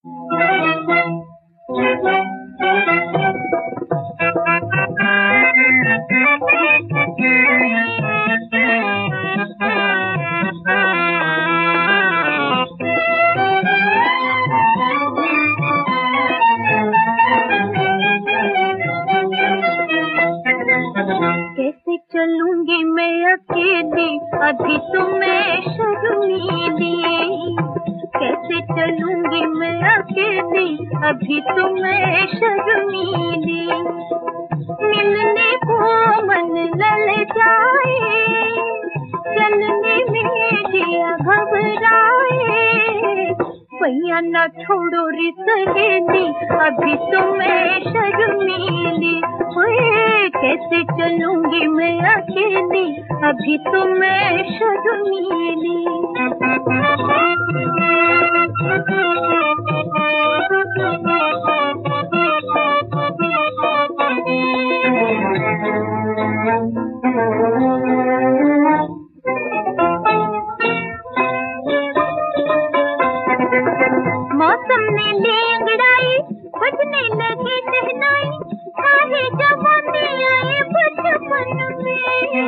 कैसे चलूंगी मैं अकेली, अभी तो मैं शर्मीली। कैसे चलूंगी मैं अकेली, अभी तो मैं शर्मीली। मिलने को मन ललचाए, चलने में जिया घबराए। भैया न छोड़ो रे सहेली, अभी तो मैं शर्मीली। कैसे चलूंगी मैं अकेली, अभी तो मैं शर्मीली। मौसम ने ली अंगड़ाई, बजने लगी शहनाई। सारे जवानी आए बचपन में।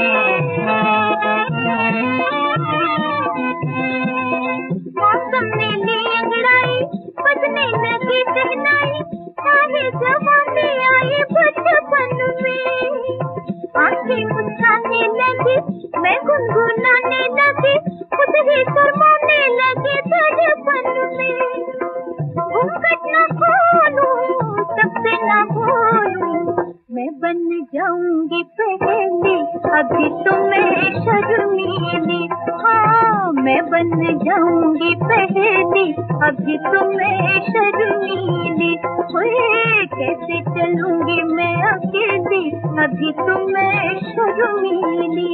मौसम ने ली अंगड़ाई, बजने लगी शहनाई। सारे जवानी आए बचपन में। आंखें मुस्कुराने लगी, मैं गुनगुनाने लगी। खुद ही शर्माने लगी दर्पण में। घूंघट न खोलूं, सबसे न बोलूं, मैं बन जाऊंगी पहेली, अभी तो मैं शर्मीली। हाँ, मैं बन जाऊंगी पहेली, अभी तो मैं शर्मीली। कैसे चलूंगी मैं अकेली, अभी तो मैं शर्मीली।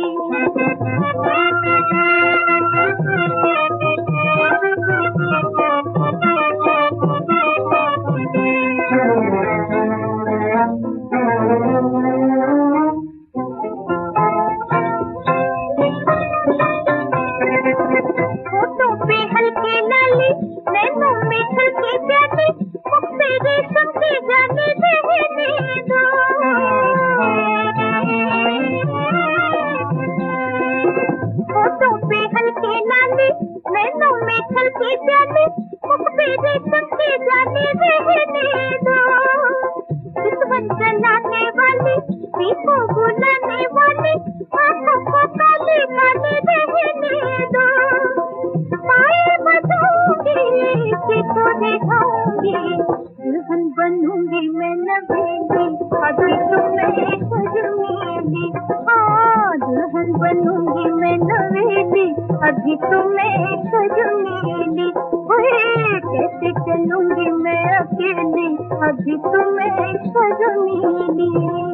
होठों पे हल्की लाली, नैनों में हल्की प्याली। मुख पे रेशम की जाली रहने दो। होठों पे हल्की लाली, नैनों में हल्की प्याली। मुख पे रेशम की जाली रहने दो। चितवन जलाने वाली, दीपों बुलाने वाली, आँखों को काली काली रहने दो। पाए बजाऊंगी, सीखो दिखाऊंगी, दुल्हन बनूंगी मैं नवेली, अभी तो मैं शर्मीली। हाँ, दुल्हन बनूंगी मैं नवेली, अभी तो मैं शर्मीली। कैसे चलूंगी मैं अकेली, अभी तो मैं शर्मीली।